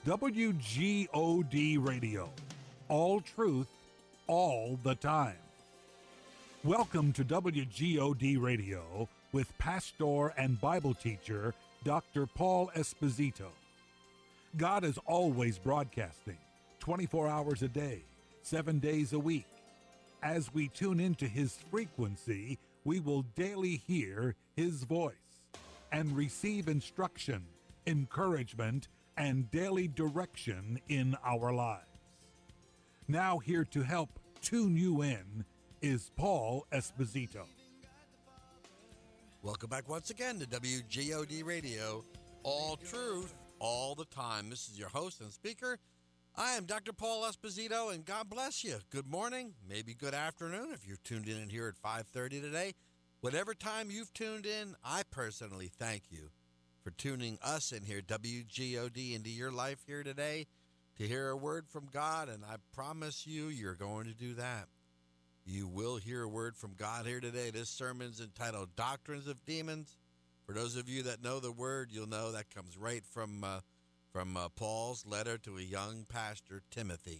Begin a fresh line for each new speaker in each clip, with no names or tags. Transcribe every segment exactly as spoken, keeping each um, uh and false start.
W G O D Radio. All truth, all the time. Welcome to W G O D Radio with pastor and Bible teacher Doctor Paul Esposito. God is always broadcasting, twenty-four hours a day, seven days a week. As we tune into His frequency, we will daily hear His voice and receive instruction, encouragement, and daily direction in our lives. Now here to help tune you in is Paul Esposito.
Welcome back once again to W G O D Radio, all truth, all the time. This is your host and speaker. I am Doctor Paul Esposito, and God bless you. Good morning, maybe good afternoon if you're tuned in here at five thirty today. Whatever time you've tuned in, I personally thank you for tuning us in here, W G O D, into your life here today to hear a word from God, and I promise you, you're going to do that. You will hear a word from God here today. This sermon's entitled Doctrines of Demons. For those of you that know the word, you'll know that comes right from uh, from uh, Paul's letter to a young pastor, Timothy.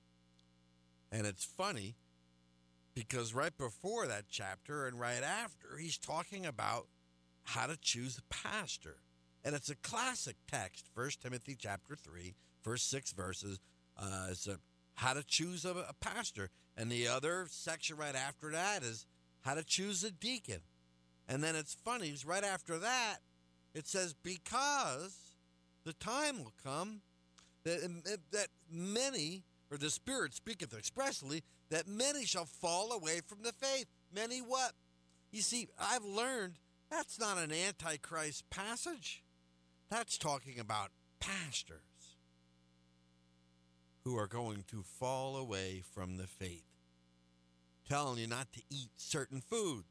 And it's funny because right before that chapter and right after, he's talking about how to choose a pastor. And it's a classic text, First Timothy chapter three, first six verses. Uh, it's a, how to choose a, a pastor. And the other section right after that is how to choose a deacon. And then it's funny, because right after that, it says, because the time will come that, that many, or the Spirit speaketh expressly, that many shall fall away from the faith. Many what? You see, I've learned that's not an antichrist passage. That's talking about pastors who are going to fall away from the faith. Telling you not to eat certain foods.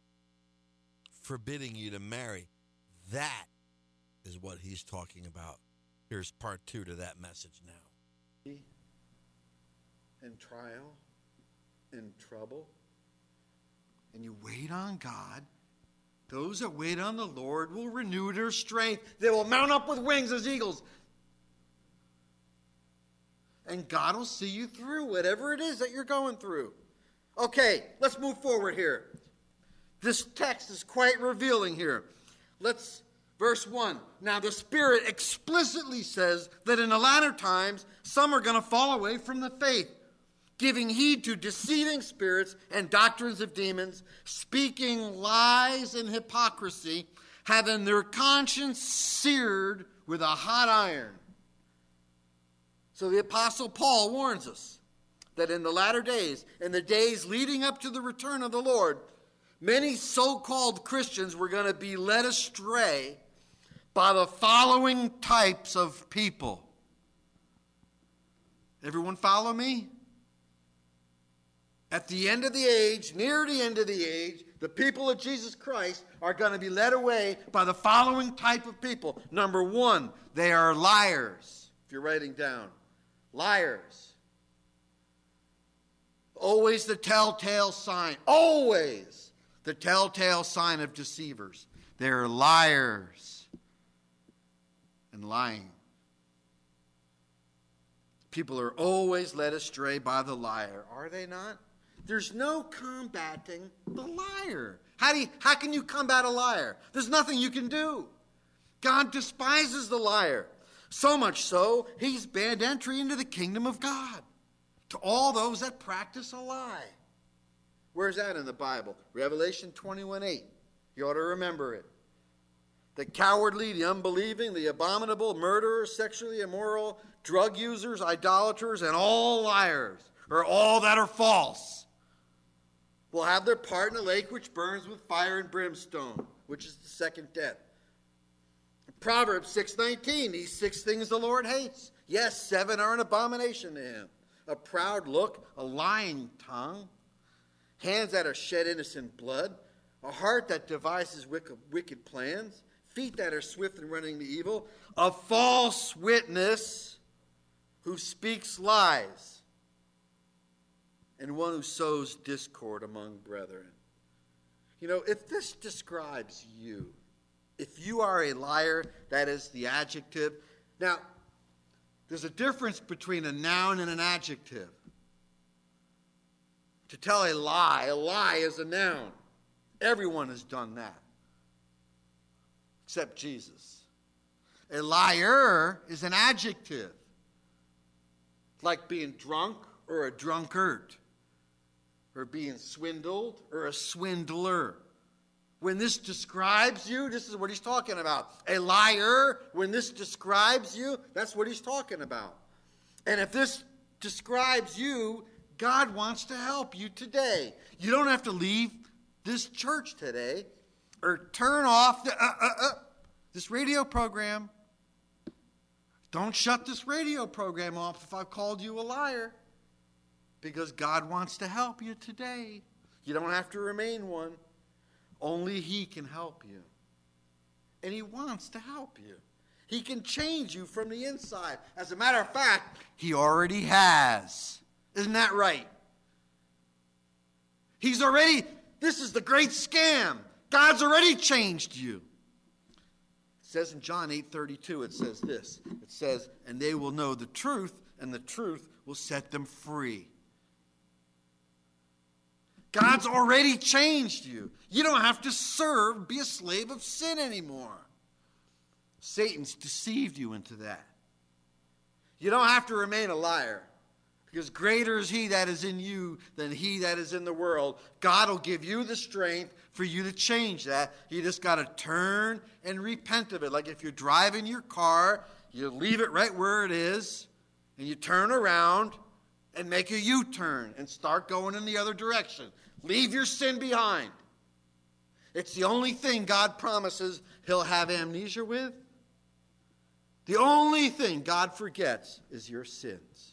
Forbidding you to marry. That is what he's talking about. Here's part two to that message now.
In trial, in trouble, and you wait on God, those that wait on the Lord will renew their strength. They will mount up with wings as eagles. And God will see you through whatever it is that you're going through. Okay, let's move forward here. This text is quite revealing here. Let's, verse one. Now the Spirit explicitly says that in the latter times, some are going to fall away from the faith, giving heed to deceiving spirits and doctrines of demons, speaking lies and hypocrisy, having their conscience seared with a hot iron. So the Apostle Paul warns us that in the latter days, in the days leading up to the return of the Lord, many so-called Christians were going to be led astray by the following types of people. Everyone follow me? At the end of the age, near the end of the age, the people of Jesus Christ are going to be led away by the following type of people. Number one, they are liars. If you're writing down, liars. Always the telltale sign. Always the telltale sign of deceivers. They're liars and lying. People are always led astray by the liar, are they not? There's no combating the liar. How do you, how can you combat a liar? There's nothing you can do. God despises the liar. So much so, he's banned entry into the kingdom of God to all those that practice a lie. Where's that in the Bible? Revelation twenty-one eight. You ought to remember it. The cowardly, the unbelieving, the abominable, murderers, sexually immoral, drug users, idolaters, and all liars, or all that are false, will have their part in the lake which burns with fire and brimstone, which is the second death. Proverbs six nineteen, these six things the Lord hates. Yes, seven are an abomination to him. A proud look, a lying tongue, hands that are shed innocent blood, a heart that devises wicked, wicked plans, feet that are swift in running to evil, a false witness who speaks lies, and one who sows discord among brethren. You know, if this describes you, if you are a liar, that is the adjective. Now, There's a difference between a noun and an adjective. To tell a lie, a lie is a noun. Everyone has done that, except Jesus. A liar is an adjective, like being drunk or a drunkard, or being swindled or a swindler. When this describes you, this is what he's talking about. A liar, when this describes you, that's what he's talking about. And if this describes you, God wants to help you today. You don't have to leave this church today or turn off the, uh, uh, uh, this radio program. Don't shut this radio program off if I've called you a liar, because God wants to help you today. You don't have to remain one. Only He can help you. And He wants to help you. He can change you from the inside. As a matter of fact, He already has. Isn't that right? He's already, this is the great scam. God's already changed you. It says in John eight thirty-two, it says this. It says, and they will know the truth, and the truth will set them free. God's already changed you. You don't have to serve, be a slave of sin anymore. Satan's deceived you into that. You don't have to remain a liar, because greater is He that is in you than he that is in the world. God will give you the strength for you to change that. You just got to turn and repent of it. Like if you're driving your car, you leave it right where it is, and you turn around and make a U-turn and start going in the other direction. Leave your sin behind. It's the only thing God promises He'll have amnesia with. The only thing God forgets is your sins.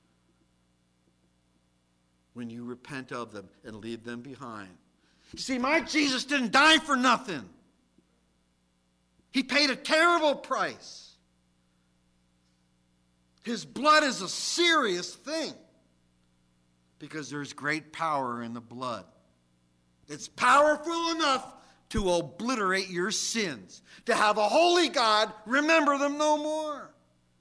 When you repent of them and leave them behind. You see, my Jesus didn't die for nothing. He paid a terrible price. His blood is a serious thing, because there's great power in the blood. It's powerful enough to obliterate your sins, to have a holy God remember them no more.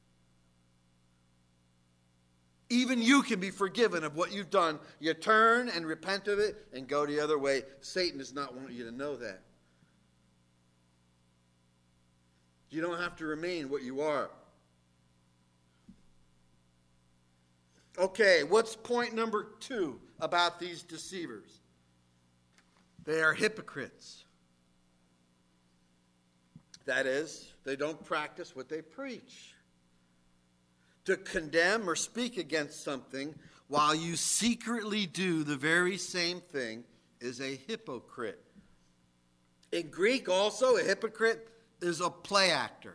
Even you can be forgiven of what you've done. You turn and repent of it and go the other way. Satan does not want you to know that. You don't have to remain what you are. Okay, what's point number two about these deceivers? They are hypocrites. That is, they don't practice what they preach. To condemn or speak against something while you secretly do the very same thing is a hypocrite. In Greek also, a hypocrite is a play actor.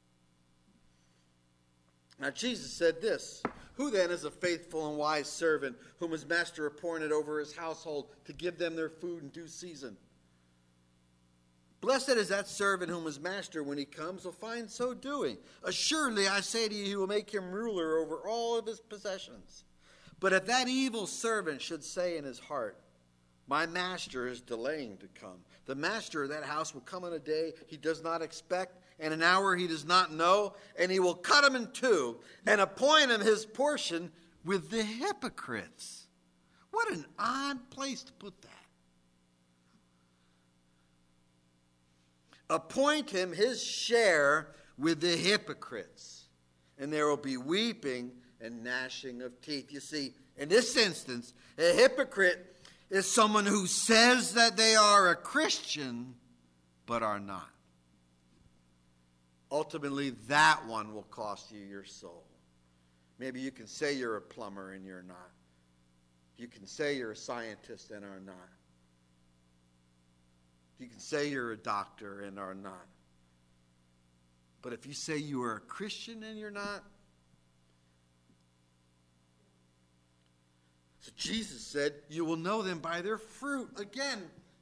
Now Jesus said this, who then is a faithful and wise servant whom his master appointed over his household to give them their food in due season? Blessed is that servant whom his master, when he comes, will find so doing. Assuredly, I say to you, he will make him ruler over all of his possessions. But if that evil servant should say in his heart, my master is delaying to come, the master of that house will come on a day he does not expect, and an hour he does not know, and he will cut him in two and appoint him his portion with the hypocrites. What an odd place to put that. Appoint him his share with the hypocrites, and there will be weeping and gnashing of teeth. You see, in this instance, a hypocrite is someone who says that they are a Christian, but are not. Ultimately, that one will cost you your soul. Maybe you can say you're a plumber and you're not. You can say you're a scientist and are not. You can say you're a doctor and are not. But if you say you are a Christian and you're not, so Jesus said, you will know them by their fruit. Again,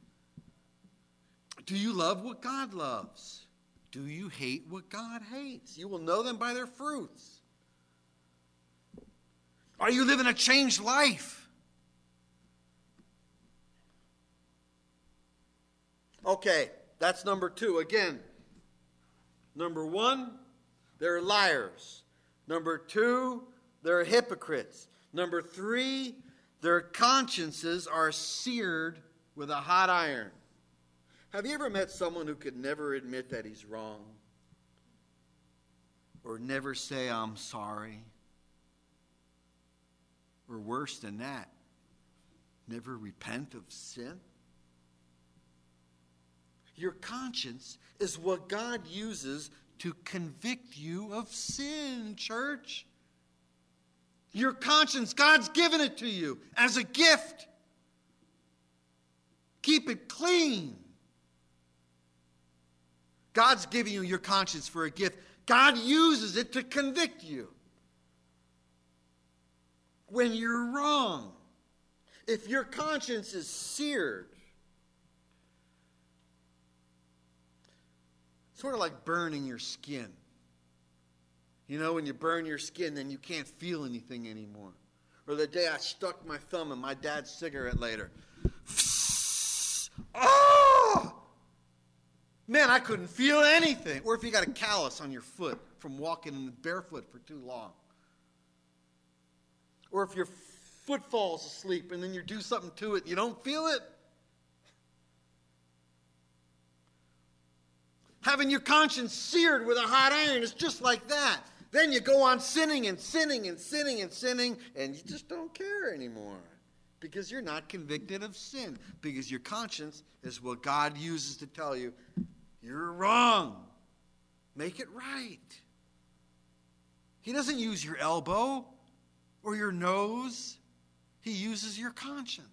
do you love what God loves? Do you hate what God hates? You will know them by their fruits. Are you living a changed life? Okay, that's number two. Again, number one, they're liars. Number two, they're hypocrites. Number three, their consciences are seared with a hot iron. Have you ever met someone who could never admit that he's wrong? Or never say, I'm sorry? Or worse than that, never repent of sin? Your conscience is what God uses to convict you of sin, church. Your conscience, God's given it to you as a gift. Keep it clean. God's giving you your conscience for a gift. God uses it to convict you when you're wrong. If your conscience is seared, sort of like burning your skin. You know, when you burn your skin, then you can't feel anything anymore. Or the day I stuck my thumb in my dad's cigarette lighter. Oh! Man, I couldn't feel anything. Or if you got a callus on your foot from walking barefoot for too long. Or if your foot falls asleep and then you do something to it, you don't feel it. Having your conscience seared with a hot iron is just like that. Then you go on sinning and sinning and sinning and sinning, and you just don't care anymore because you're not convicted of sin, because your conscience is what God uses to tell you, you're wrong. Make it right. He doesn't use your elbow or your nose. He uses your conscience.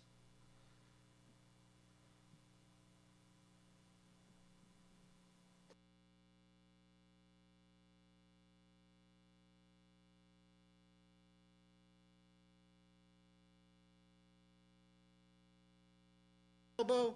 Elbow.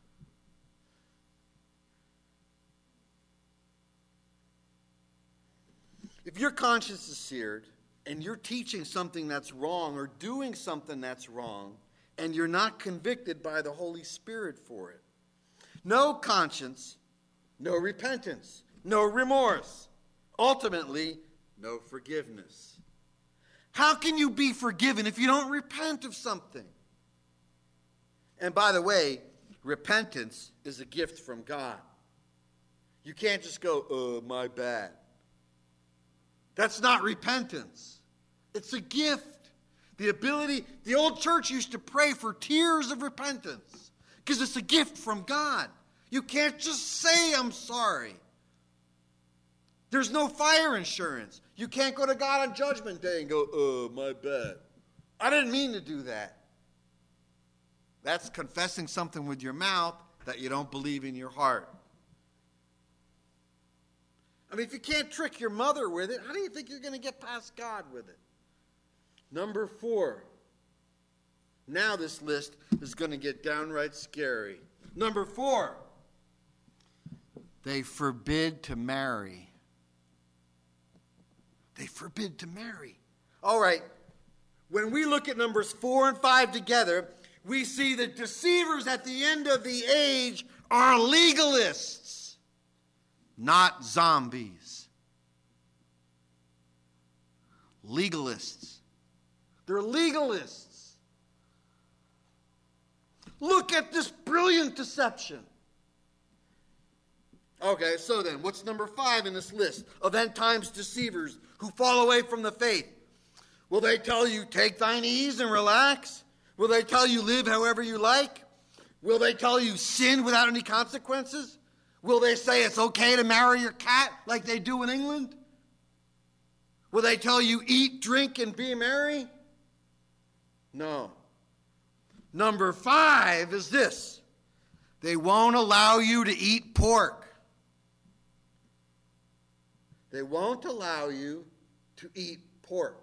If your conscience is seared and you're teaching something that's wrong or doing something that's wrong and you're not convicted by the Holy Spirit for it, no conscience, no repentance, no remorse, ultimately, no forgiveness. How can you be forgiven if you don't repent of something? And by the way, repentance is a gift from God. You can't just go, oh, my bad. That's not repentance. It's a gift. The ability, the old church used to pray for tears of repentance because it's a gift from God. You can't just say, I'm sorry. There's no fire insurance. You can't go to God on Judgment Day and go, oh, my bad. I didn't mean to do that. That's confessing something with your mouth that you don't believe in your heart. I mean, if you can't trick your mother with it, how do you think you're going to get past God with it? Number four. Now this list is going to get downright scary. Number four. They forbid to marry. They forbid to marry. All right. When we look at numbers four and five together, we see that deceivers at the end of the age are legalists, not zombies. Legalists. They're legalists. Look at this brilliant deception. Okay, so then, what's number five in this list of end times deceivers who fall away from the faith? Will they tell you, take thine ease and relax? Will they tell you, live however you like? Will they tell you, sin without any consequences? Will they say it's okay to marry your cat like they do in England? Will they tell you, eat, drink, and be merry? No. Number five is this. They won't allow you to eat pork. They won't allow you to eat pork.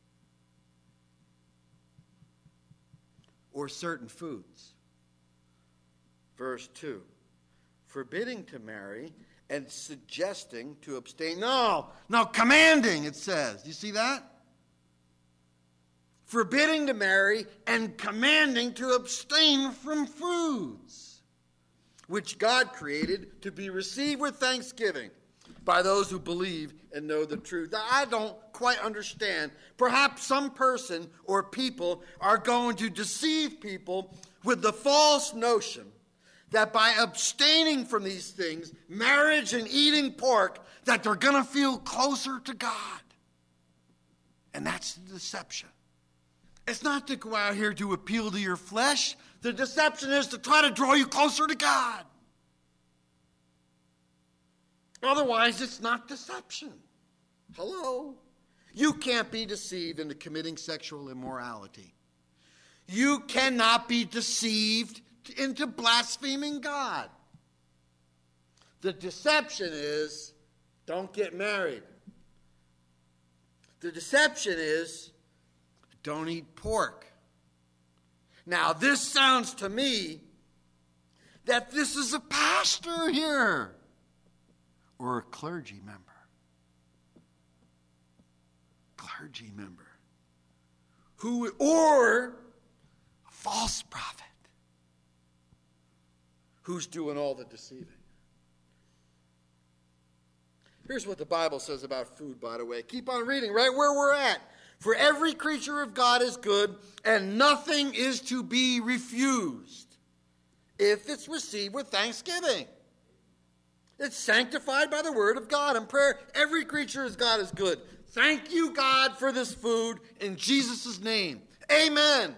Or certain foods. Verse two. Forbidding to marry and suggesting to abstain. No, no, commanding, it says. Do you see that? Forbidding to marry and commanding to abstain from foods which God created to be received with thanksgiving. by those who believe and know the truth. Now, I don't quite understand. Perhaps some person or people are going to deceive people with the false notion that by abstaining from these things, marriage and eating pork, that they're going to feel closer to God. And that's the deception. It's not to go out here to appeal to your flesh. The deception is to try to draw you closer to God. Otherwise, it's not deception. Hello? You can't be deceived into committing sexual immorality. You cannot be deceived into blaspheming God. The deception is, don't get married. The deception is, don't eat pork. Now, this sounds to me that this is a pastor here or a clergy member. Clergy member. Who, or a false prophet who's doing all the deceiving. Here's what the Bible says about food, by the way. Keep on reading right where we're at. For every creature of God is good, and nothing is to be refused if it's received with thanksgiving. It's sanctified by the word of God and prayer. Every creature of God is good. Thank you, God, for this food in Jesus' name. Amen.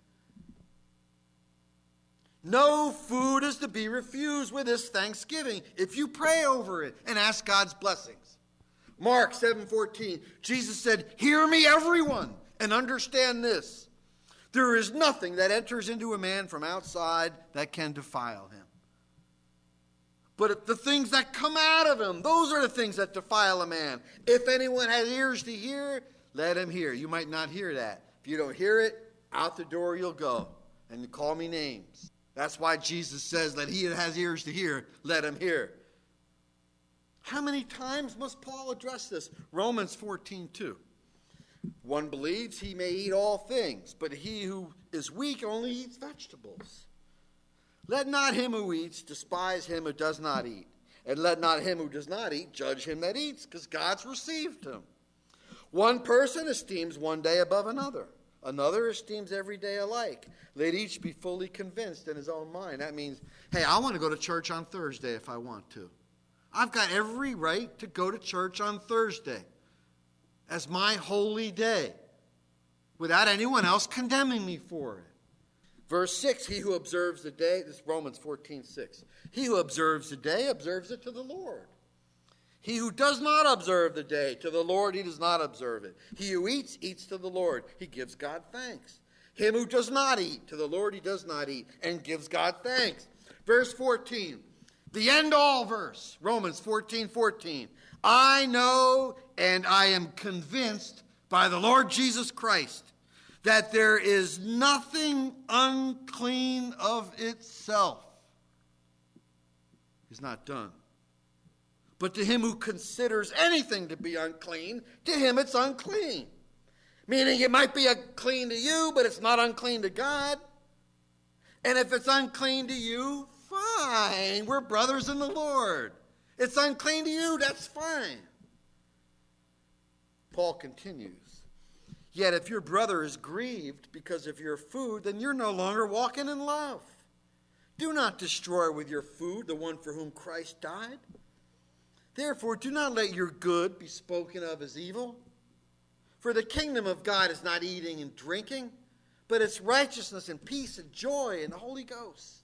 No food is to be refused with this thanksgiving if you pray over it and ask God's blessings. Mark seven fourteen, Jesus said, "Hear me, everyone, and understand this. There is nothing that enters into a man from outside that can defile him. But the things that come out of him, those are the things that defile a man. If anyone has ears to hear, let him hear." You might not hear that. If you don't hear it, out the door you'll go. And you call me names. That's why Jesus says that he that has ears to hear, let him hear. How many times must Paul address this? Romans fourteen two. One believes he may eat all things, but he who is weak only eats vegetables. Let not him who eats despise him who does not eat. And let not him who does not eat judge him that eats, because God's received him. One person esteems one day above another. Another esteems every day alike. Let each be fully convinced in his own mind. That means, hey, I want to go to church on Thursday if I want to. I've got every right to go to church on Thursday as my holy day without anyone else condemning me for it. Verse six, he who observes the day, this is Romans fourteen six. He who observes the day observes it to the Lord. He who does not observe the day, to the Lord he does not observe it. He who eats, eats to the Lord. He gives God thanks. Him who does not eat, to the Lord he does not eat, and gives God thanks. Verse fourteen, the end-all verse, Romans fourteen fourteen. I know and I am convinced by the Lord Jesus Christ that there is nothing unclean of itself. He's not done. But to him who considers anything to be unclean, to him it's unclean. Meaning it might be unclean to you, but it's not unclean to God. And if it's unclean to you, fine. We're brothers in the Lord. It's unclean to you, that's fine. Paul continues. Yet if your brother is grieved because of your food, then you're no longer walking in love. Do not destroy with your food the one for whom Christ died. Therefore, do not let your good be spoken of as evil. For the kingdom of God is not eating and drinking, but it's righteousness and peace and joy in the Holy Ghost.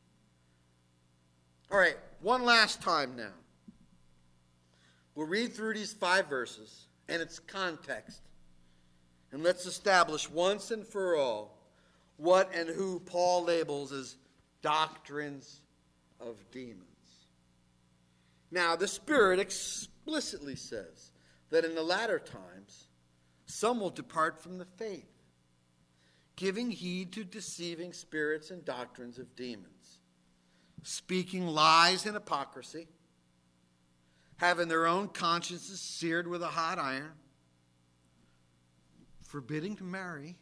All right, one last time now. We'll read through these five verses and its context. And let's establish once and for all what and who Paul labels as doctrines of demons. Now, the Spirit explicitly says that in the latter times, some will depart from the faith, giving heed to deceiving spirits and doctrines of demons, speaking lies and hypocrisy, having their own consciences seared with a hot iron, forbidding to marry,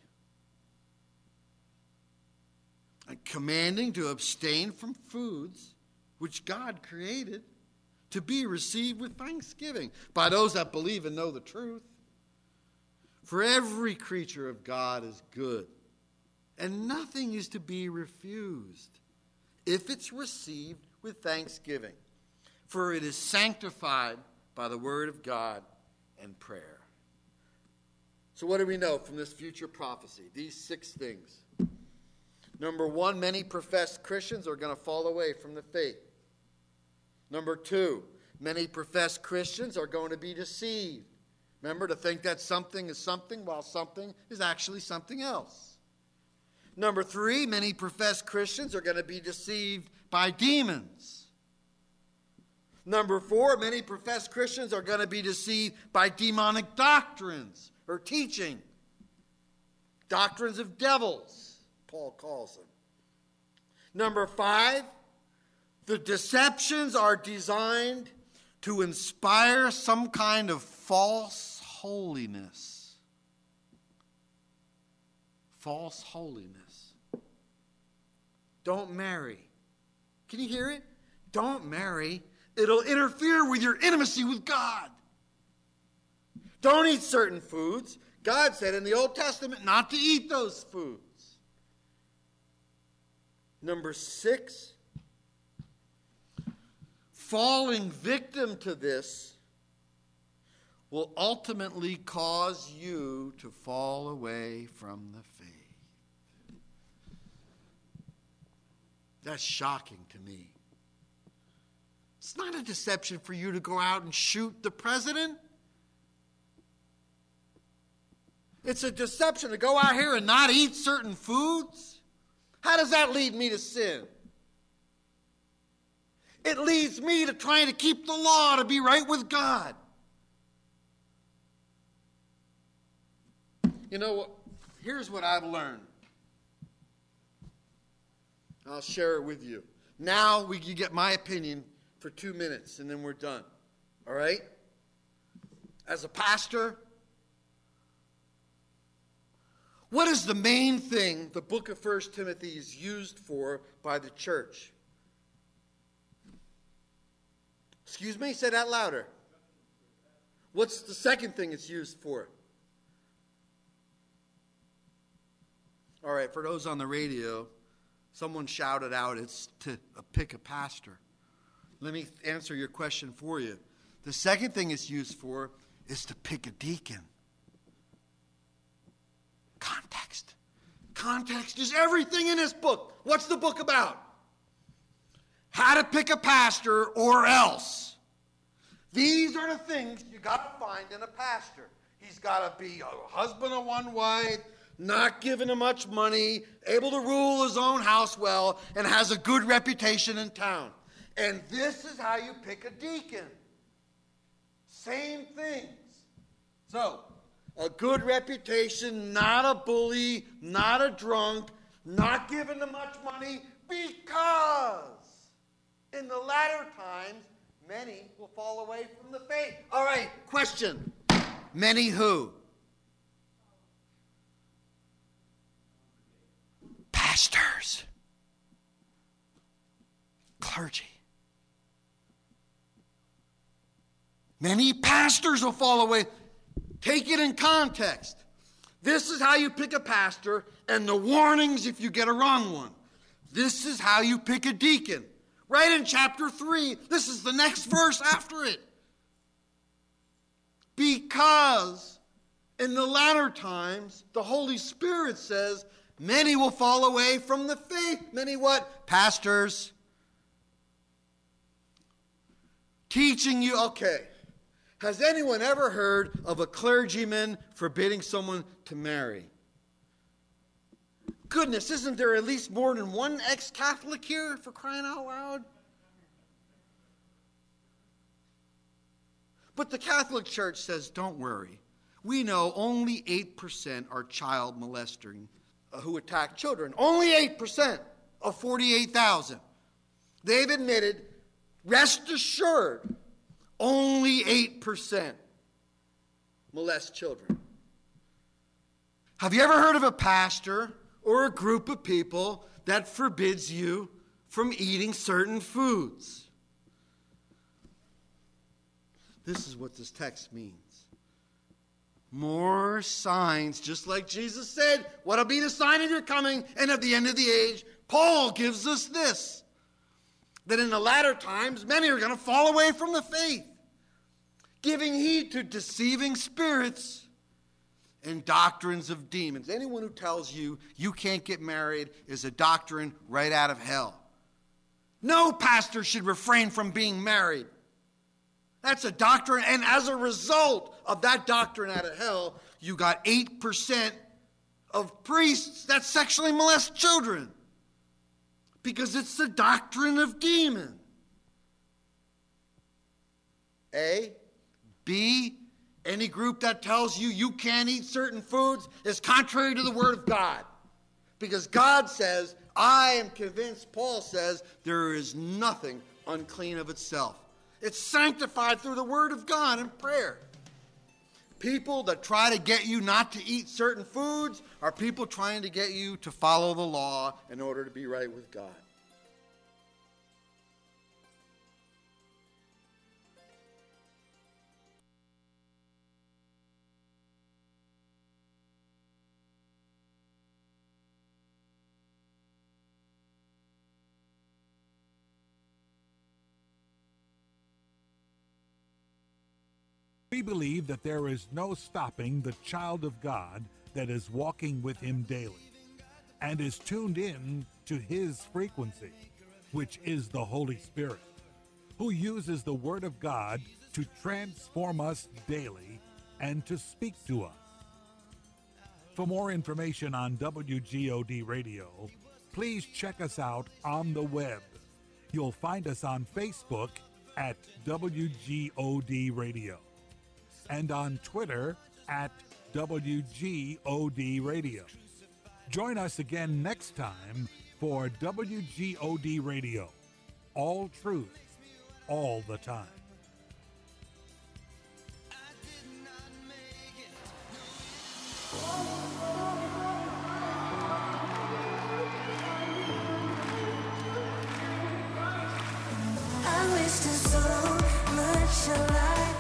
and commanding to abstain from foods which God created to be received with thanksgiving by those that believe and know the truth. For every creature of God is good, and nothing is to be refused if it's received with thanksgiving, for it is sanctified by the word of God and prayer. So what do we know from this future prophecy? These six things. Number one, many professed Christians are going to fall away from the faith. Number two, many professed Christians are going to be deceived. Remember, to think that something is something while something is actually something else. Number three, many professed Christians are going to be deceived by demons. Number four, many professed Christians are going to be deceived by demonic doctrines or teaching. Doctrines of devils, Paul calls them. Number five, the deceptions are designed to inspire some kind of false holiness. False holiness. Don't marry. Can you hear it? Don't marry. It'll interfere with your intimacy with God. Don't eat certain foods. God said in the Old Testament not to eat those foods. Number six, falling victim to this will ultimately cause you to fall away from the faith. That's shocking to me. It's not a deception for you to go out and shoot the president. It's a deception to go out here and not eat certain foods. How does that lead me to sin? It leads me to trying to keep the law to be right with God. You know what? Here's what I've learned. I'll share it with you. Now we you get my opinion for two minutes and then we're done. All right? As a pastor, what is the main thing the book of First Timothy is used for by the church? Excuse me? Say that louder. What's the second thing it's used for? All right, for those on the radio, someone shouted out it's to pick a pastor. Let me answer your question for you. The second thing it's used for is to pick a deacon. Context. Context is everything in this book. What's the book about? How to pick a pastor or else. These are the things you got to find in a pastor. He's got to be a husband of one wife, not giving him much money, able to rule his own house well, and has a good reputation in town. And this is how you pick a deacon. Same things. So, a good reputation, not a bully, not a drunk, not giving them much money, because in the latter times, many will fall away from the faith. All right, question. Many who? Pastors. Clergy. Many pastors will fall away. Take it in context. This is how you pick a pastor, and the warnings if you get a wrong one. This is how you pick a deacon. Right in chapter three, this is the next verse after it. Because in the latter times, the Holy Spirit says, many will fall away from the faith. Many what? Pastors. Teaching you, okay. Has anyone ever heard of a clergyman forbidding someone to marry? Goodness, isn't there at least more than one ex-Catholic here, for crying out loud? But the Catholic Church says, don't worry. We know only eight percent are child molesting uh, who attack children. Only eight percent of forty-eight thousand. They've admitted, rest assured, only eight percent molest children. Have you ever heard of a pastor or a group of people that forbids you from eating certain foods? This is what this text means. More signs, just like Jesus said, what'll be the sign of your coming and of the end of the age? Paul gives us this, that in the latter times, many are going to fall away from the faith, giving heed to deceiving spirits and doctrines of demons. Anyone who tells you you can't get married is a doctrine right out of hell. No pastor should refrain from being married. That's a doctrine, and as a result of that doctrine out of hell, you got eight percent of priests that sexually molest children. Because it's the doctrine of demon. A. B. Any group that tells you you can't eat certain foods is contrary to the Word of God. Because God says, I am convinced, Paul says, there is nothing unclean of itself. It's sanctified through the Word of God and prayer. People that try to get you not to eat certain foods are people trying to get you to follow the law in order to be right with God.
We believe that there is no stopping the child of God that is walking with him daily and is tuned in to his frequency, which is the Holy Spirit, who uses the Word of God to transform us daily and to speak to us. For more information on W G O D Radio, please check us out on the web. You'll find us on Facebook at W G O D Radio and on Twitter at W G O D Radio. Join us again next time for W G O D Radio. All truth, all the time.
I wasted so much alive.